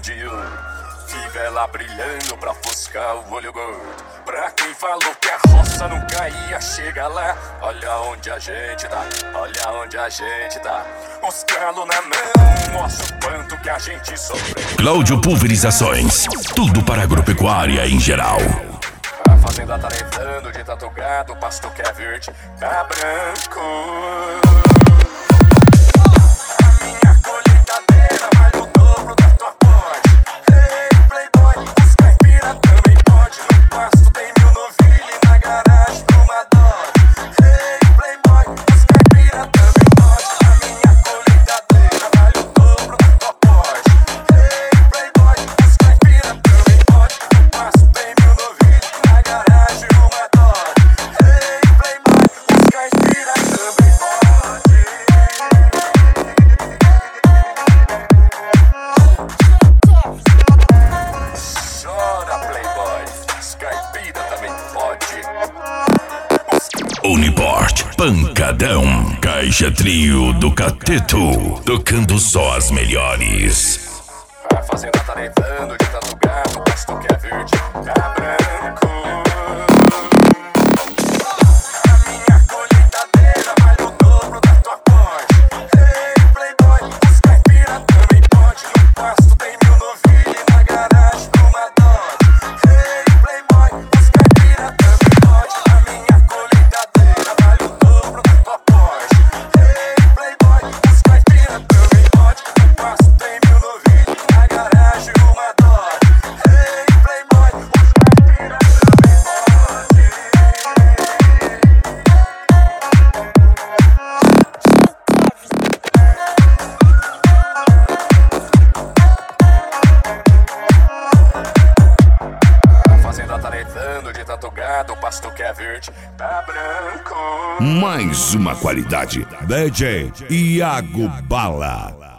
de ouro. Fivela brilhando pra ofuscar o olho gordo. Pra quem falou que a roça não caía, chega lá. Olha onde a gente tá, olha onde a gente tá. Os calos na mão, mostra o quanto que a gente sofreu. Cláudio Pulverizações, tudo para agropecuária em geral. A fazenda tá levando de tanto gado, o pasto que é verde tá branco. A minha colheitadeira vale o dobro da tua porte. Hey, playboy, os caipira também pode. No pasto tem 1000 novilhas e na garagem uma Dodge. Hey, playboy, os caipira também pode. A minha colheitadeira vale o dobro da tua porte. Hey, playboy, os caipira também pode. No pasto tem 1000 novilhas e na garagem uma Dodge. Hey, playboy, os caipira também pode. Chora, playboy, os caipira também pode. Uniport, pancadão, caixa trio do Cateto, tocando só as melhores. A fazenda tá levando de tanto gado, o pasto que é verde tá branco. A minha colheitadeira vale o dobro da tua porte. Hey, playboy, os caipira também pode. No pasto tem 1000 novilhas e na garagem uma Dodge. Hey, playboy, os caipira também pode. A minha colheitadeira vale o dobro da tua porte. Hey, playboy, os caipira também pode. No pasto tem 1000 novilhas e na garagem uma Dodge. Hey, playboy, os caipira também pode. A fazenda tá levando de tanto gado, o pasto que é verde tá branco. Mais uma qualidade, DJ Iago Bala.